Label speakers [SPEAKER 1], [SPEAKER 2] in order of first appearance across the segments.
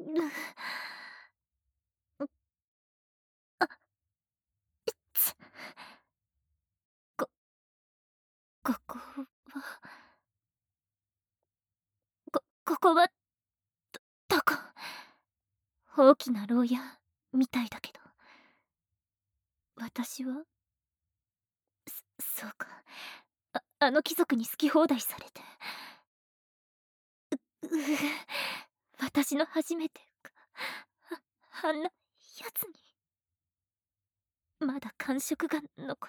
[SPEAKER 1] あ、つこここはここはどこ？大きな牢屋みたいだけど、私はそうか、あの貴族に好き放題されて、う私の初めてがあんなやつにまだ感触が残って、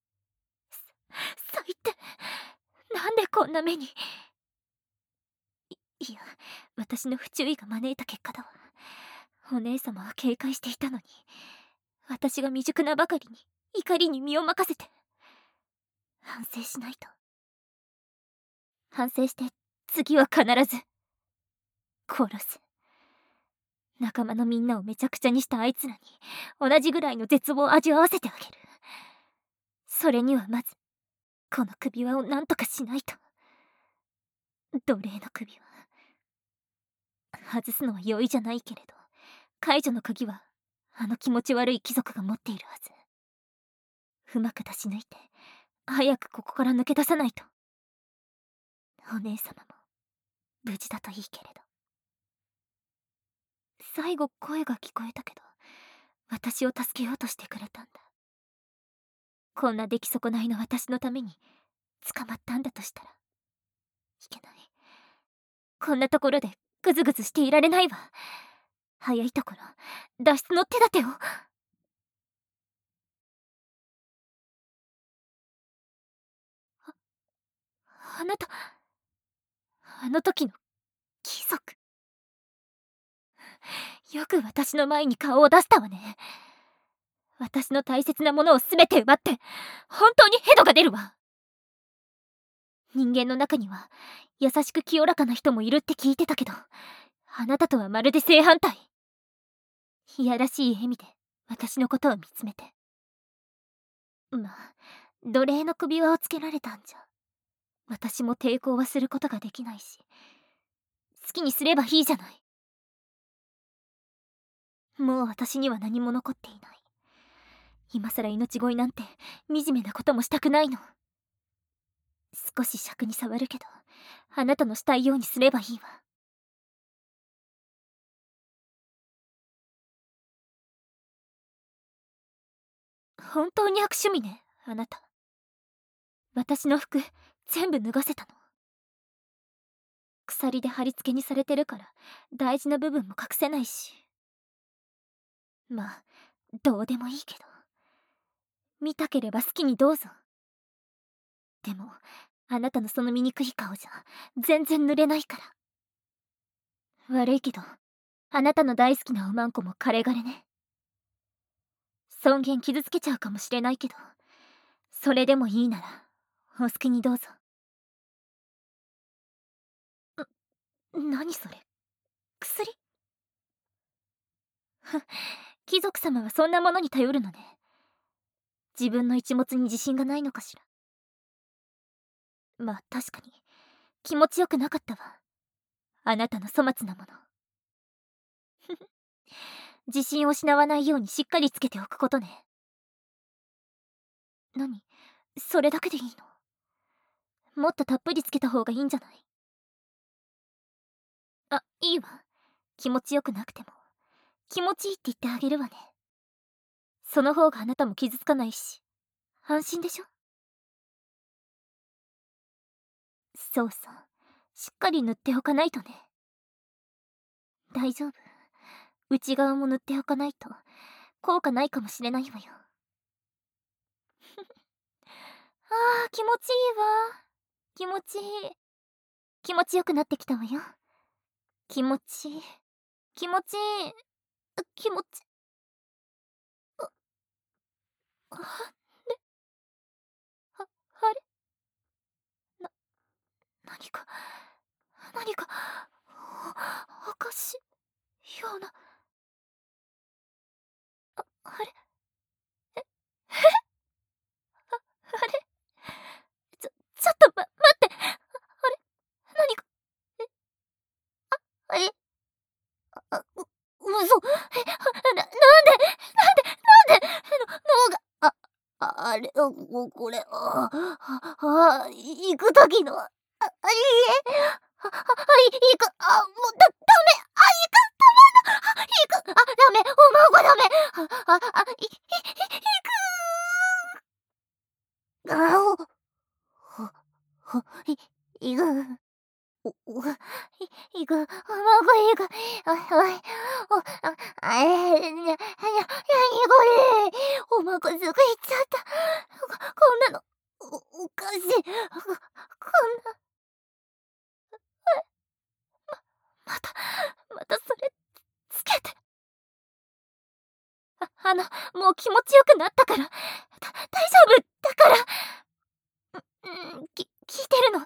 [SPEAKER 1] 最低。なんでこんな目に。いや、私の不注意が招いた結果だわ。お姉様は警戒していたのに、私が未熟なばかりに怒りに身を任せて。反省しないと。反省して次は必ず殺す。仲間のみんなをめちゃくちゃにしたあいつらに同じぐらいの絶望を味わわせてあげる。それにはまずこの首輪を何とかしないと。奴隷の首輪、外すのは容易じゃないけれど、解除の鍵はあの気持ち悪い貴族が持っているはず。うまく出し抜いて早くここから抜け出さないと。お姉様も無事だといいけれど。最後声が聞こえたけど、私を助けようとしてくれたんだ。こんな出来損ないの私のために捕まったんだとしたらいけない。こんなところでグズグズしていられないわ。早いところ脱出の手立てを。あなた、あの時の貴族、よく私の前に顔を出したわね。私の大切なものを全て奪って本当にヘドが出るわ。人間の中には優しく清らかな人もいるって聞いてたけど、あなたとはまるで正反対。いやらしい笑みで私のことを見つめて。まあ、奴隷の首輪をつけられたんじゃ私も抵抗はすることができないし、好きにすればいいじゃない。もう私には何も残っていない。今さら命乞いなんて惨めなこともしたくないの。少し尺に触るけど、あなたのしたいようにすればいいわ。本当に悪趣味ね、あなた。私の服全部脱がせたの。鎖で貼り付けにされてるから大事な部分も隠せないし。まあどうでもいいけど、見たければ好きにどうぞ。でもあなたのその醜い顔じゃ全然濡れないから。悪いけどあなたの大好きなおまんこもカレガレね。尊厳傷つけちゃうかもしれないけど、それでもいいならお好きにどうぞ。何それ、薬？貴族様はそんなものに頼るのね。自分の一物に自信がないのかしら。まあ確かに気持ちよくなかったわ、あなたの粗末なもの。自信を失わないようにしっかりつけておくことね。何、それだけでいいの？もっとたっぷりつけた方がいいんじゃない？あ、いいわ。気持ちよくなくても気持ちいいって言ってあげるわね。その方があなたも傷つかないし安心でしょ。そうそう、しっかり塗っておかないとね。大丈夫、内側も塗っておかないと効果ないかもしれないわよ。あー、気持ちいいわ。気持ちいい。気持ちよくなってきたわよ。気持ちいい。気持ちいい。気持ち、あ、あ、あれ、な、何か、何か、おかしいような、あれ、あれ、ちょっと待って、あれ、何か、え、 行く時の、いいえ、行く、もう、ダメ、行く、行く、ダメ、おまごダメ、行く、行く、行く、おまご行く、にゃ、これ、おまごすぐ行っちゃった。こんなの、おかしい。こんな、また、またそれ、つけて。もう気持ちよくなったから。大丈夫だから。聞いてるの。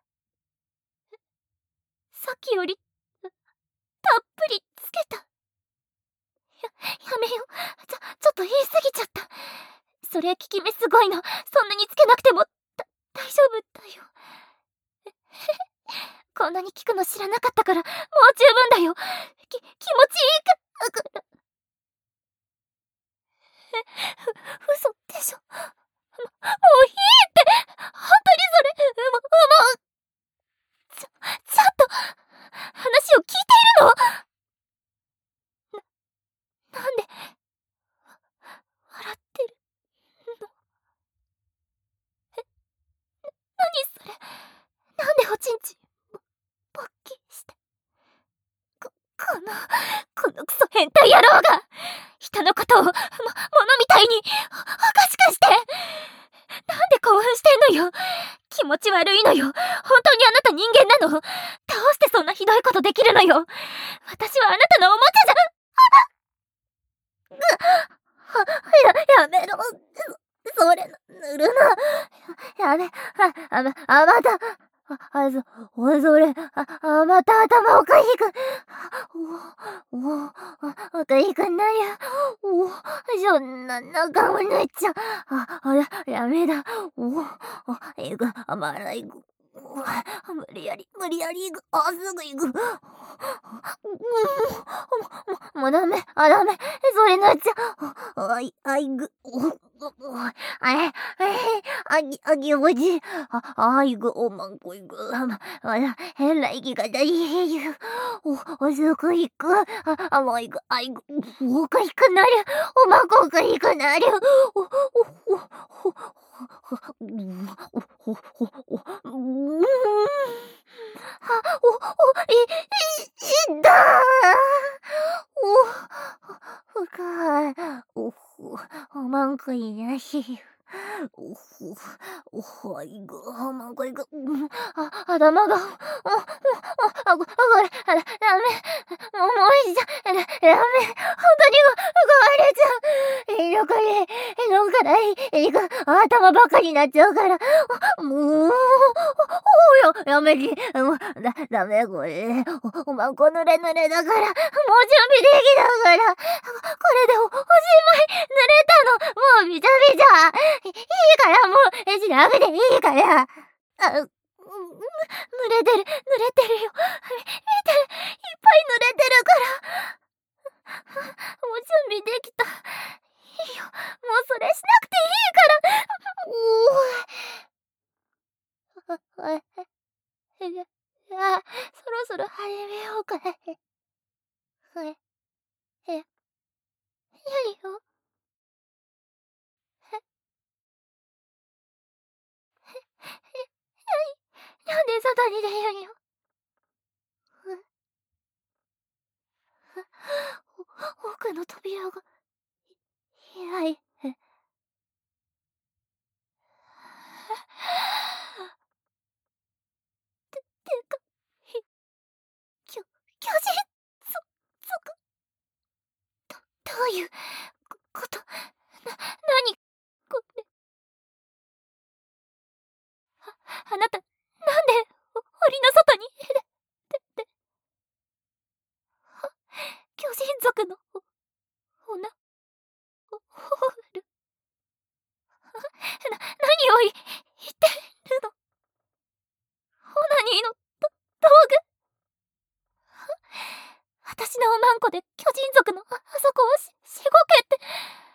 [SPEAKER 1] さっきより、たっぷりつけた。やめよう。ちょっと言い過ぎちゃった。それ効き目すごいの。そんなにつけなくても、大丈夫だよ。こんなに効くの知らなかったから、もう十分だよ。気持ちいいから。嘘でしょ。もういいって。本当にそれ、ちゃんと、話を聞いているの？なんで、笑ってるの？何それ。なんでおちんちん、勃起して。このクソ変態野郎が、人のことを、物みたいに、おかしくして。なんで興奮してんのよ。気持ち悪いのよ。本当にあなた人間なの？どうしてそんなひどいことできるのよ。私はあなたのおもちゃじゃ、やめろ。それ、塗るな。やめ、また、それ、また頭おかしく、おかしくなる。そんな中を塗っちゃ、やめだ。行く、まだ行く。無理やり行く。すぐ行く。もうダメ、ダメ。それ塗っちゃ、行く。気持ちいい。行く、まんこ行く。変な生き方いい。すぐ行く。もう行く、行く。おかしくなる。おまんこおかしくなる。いだ深い。おまんこいなし。いく、まんこいく。頭が、これ、ダメ。もういいじゃ、ダメ。本当に壊れちゃう。いく、頭ばっかになっちゃうから。もう、やめて。ダメ、これ。おまんこ濡れだから。もう準備できたから。これでおしまい。濡れたの。もうびちゃびちゃ。いいから、もう、しなくていいから。濡れてるよ。見て、いっぱい濡れてるから。もう準備できた。いいよ。もうそれしなくていいから。そろそろ始めようか。何よ。なんで外に出るんよ。奥の扉が開いて。てか、巨人族、どういうこと？何これ？あなた、なんで、檻の外に、巨人族の、女、ホール、何を言ってるの？オナニーの、道具？私のおまんこで巨人族のあそこをしごけって、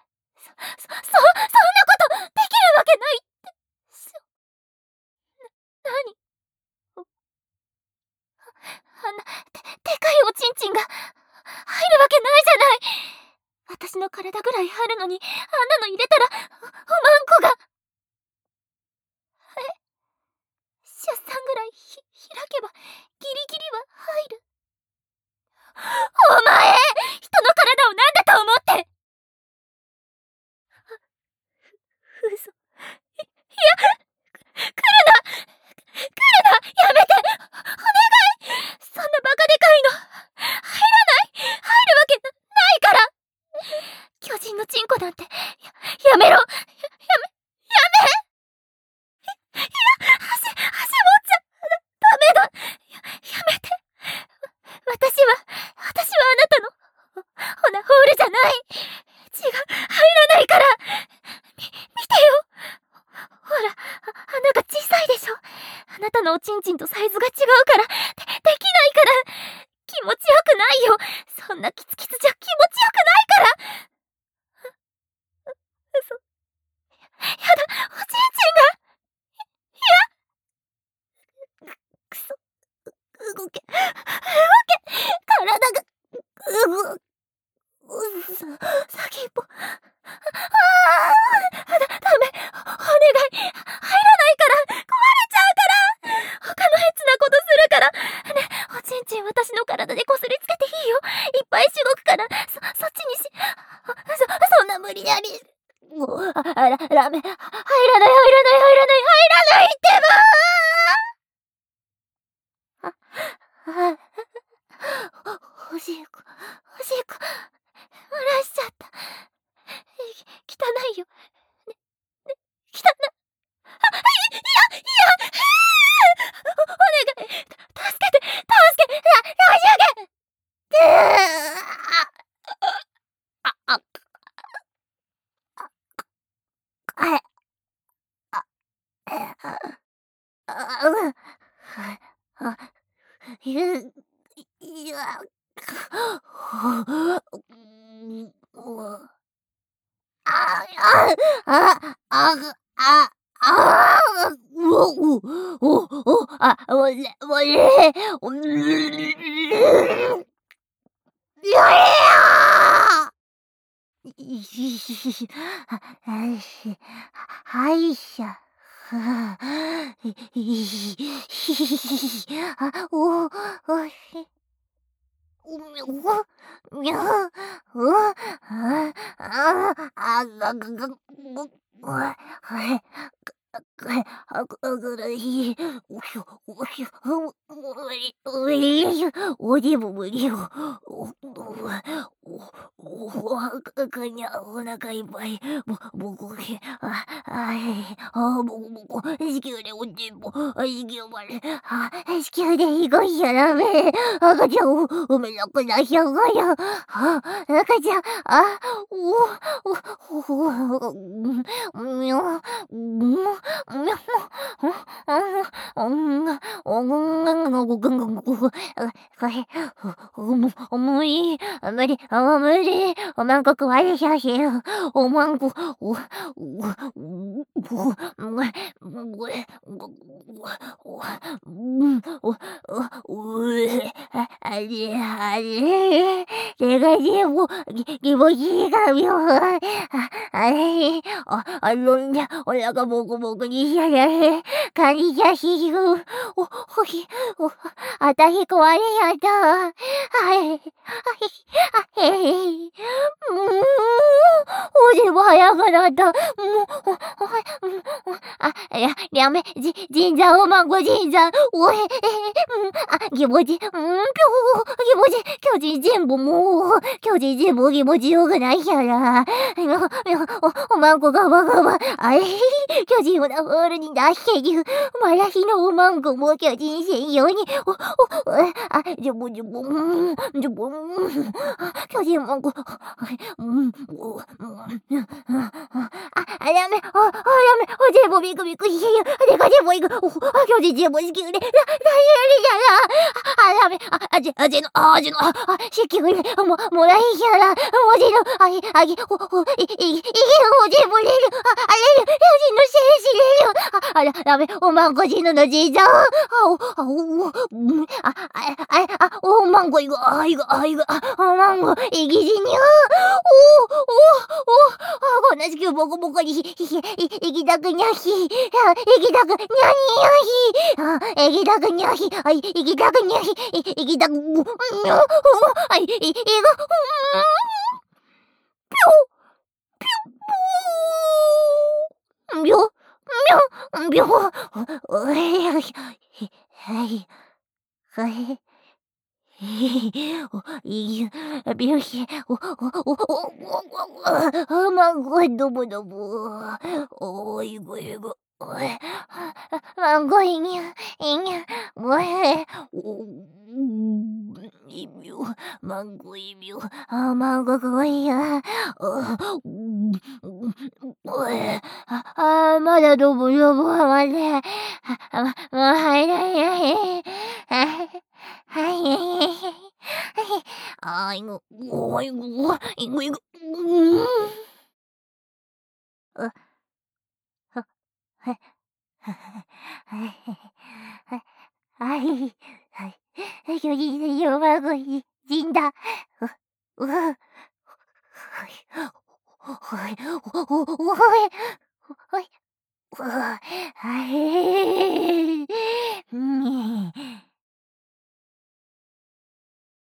[SPEAKER 1] そんなことできるわけないって。 んちんが入るわけないじゃない。私の体ぐらいあるのに、あんなの入れたらおまんこが。出産ぐらい開けばギリギリは入る。お前、人の体を何だと思って。嘘。いや、来るな、やめて、お願い。そんなバカでかいの入らない、入るわけないから。巨人のチンコなんてやめろ。やめ。足持っちゃダメだ。やめて。私はあなたのオナホールじゃない。血が入らないから。見てよ。ほら、穴が小さいでしょ。あなたのおちんちんとサイズが違うから、できないから。気持ちよくないよ。そんなキツキツじゃ気持ちよくないから。嘘。やだ、おちんちんが。くそ。動け。体が。先っぽ。ダメ。お願い。入らないから。壊れちゃうから。他のヘッチなことするから。ね、おちんちん私の体でこすりつけていいよ。いっぱいしごくから。そっちにそんな無理やり。もう、ダメ。入らないってば。おしっこ漏らしちゃった。汚いよ。汚い。お願い。助けて。大はいしゃ。おでも無理よ。お腹いっぱい。もこげ。もこ。子宮でおでも。子宮まで。子宮でいごいやらめ。赤ちゃんを産めなくなっちゃうがや。赤ちゃん、無理。おまんこ壊れちゃうしよ。おまんこ、내가 이제 뭐 기본이가며 알론자 올라가 먹으니 야야해 간이 자식이고 호기 아따히 고아리야다 어제 뭐야가 나다 량매 진짜 오만고 진짜 오해 기모지 기모지 교지지 뭐뭐 교지지 뭐 기모지 요가 나이야라 오만고가 뭐가 아이 교지보다 어른이 나시기 말라히는 오만고 뭐 교진신 요니 교지 오만고 아야매 어제 뭐 미고 이해요 내가 제 뭐 이거 교지지 뭐 시키 그래 나이야라 아제노 시키 그래 뭐라 이해라 어제노 아기 이게 어제 몰래요 알레요 여진노 세시래요 라메 오만 거지노 너 진짜
[SPEAKER 2] 망고 이거 망고 이기지냐? 거나지게 먹어보고 이기다 그냥 이기다 그냥 이기다 그냥 이기다 그냥 이기다 이거 묘 묘 이게 묘시 망고 너무너무 이거 망고 이냐 뭐해 이묘 망고 이묘 망고 그거야 뭐해 맞아 너무 안돼 이거 이거 어, 어, 아이, 여기 요하고 진다. 아이,